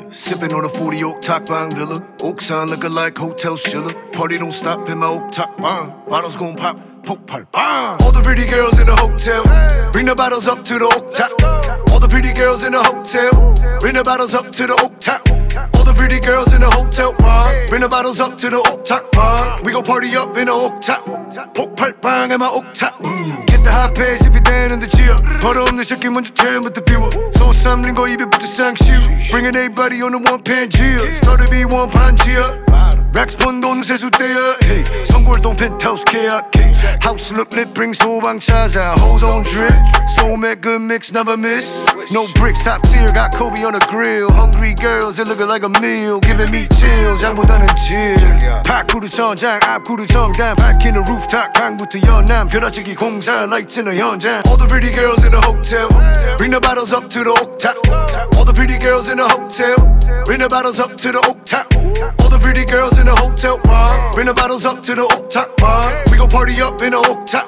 Sipping on a 40 oak top bang villa. Oaksan looking like Hotel Schiller. Party don't stop in my oak top bang. Bottles gon' pop, poke pipe bang. All the pretty girls in the hotel, bring the bottles up to the oak top. All the pretty girls in the hotel, bring the bottles up to the oak top. All the pretty girls in the hotel bar, bring the bottles up to the oak top bar. We gon' party up in the oak top, poke pipe bang in my oak top. Get the hot pace if you're down in the chill. 버릇없는 새끼 먼저 처음부터 비워. 소원 삼는 거 입에부터 상시우. Bringing everybody on the one Pangea. Started be one Pangea. Racks 번 돈 세수대야. Hey, 성골동 penthouse 계약. House look lit, bring 소방차사. Hoes on drip, soul make good mix, never miss. No bricks, top tier, got Kobe on the grill. Hungry girls, it looking like a meal, giving me chills. 양보다는 chill. 파쿠르 천장, 앞구르 정단. 밝히는 rooftop, 강부터 연남. 벼락치기 공사, lights in the 현장. All the pretty girls in the hotel, bring the bottles up to the oak top. All the pretty girls in the hotel, bring the bottles up to the oak top. All the pretty girls in the hotel bar, bring the bottles up to the oak top bar. We gon' party up in the oak top,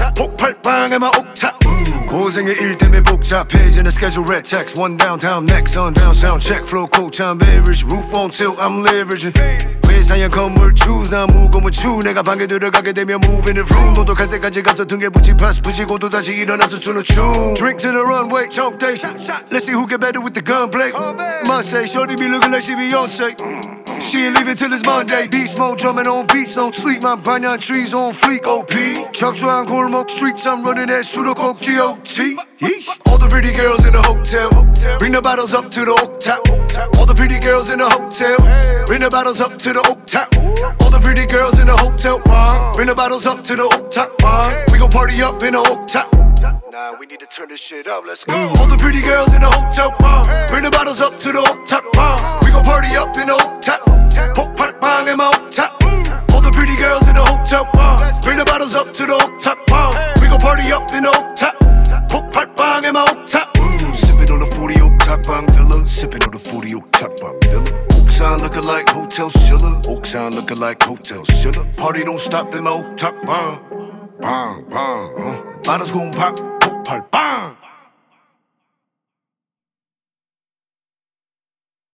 폭발빵 in my oak top. 고생의 일 때문에 복잡해지는 schedule red text. One downtown, next sundown sound check. Flow coach, I'm beverage, roof on tilt, I'm leveraging. 회사형 건물 choose, 나 무거운 추. 내가 방에 들어가게 되면 move in the room. 노독할 때까지 가서 등에 붙이 pass 붙이고도 다시 일어나서 추는 춤. Drink to the runway, choke day. Let's see who get better with the gunplay. Must say, shorty be looking like she Beyonce. She ain't leaving till it's Monday. Beast mode, drumming on beats, don't sleep. My banyan trees on fleek, OP. 척수한 골목 streets, I'm running that 수도꼭 GOT. All the pretty girls in the hotel, bring the bottles up to the oak top. All the pretty girls in the hotel, bring the bottles up to the oak top. All the pretty girls in the hotel bar, bring the bottles up to the oak top bar. We gon' party up in the oak top. Nah, we need to turn this shit up, let's go. All the pretty girls in the hotel bar, bring the bottles up to the oak top bar. We gon' party up in the oak top, poke pipe bang in my oak top. All the pretty girls in the hotel bar, bring the bottles up to the oak top bar. We gon' party up in the oak top, poke pipe bang in my oak top. Sipping on the 40 oak top bang villa, sipping on the 40 oak top bang villa. Oaksan looking like Hotel Schiller, Oaksan looking like Hotel Schiller. Party don't stop in my oak top bang, bang, bang. Bottles gon' pop, poke pipe bang.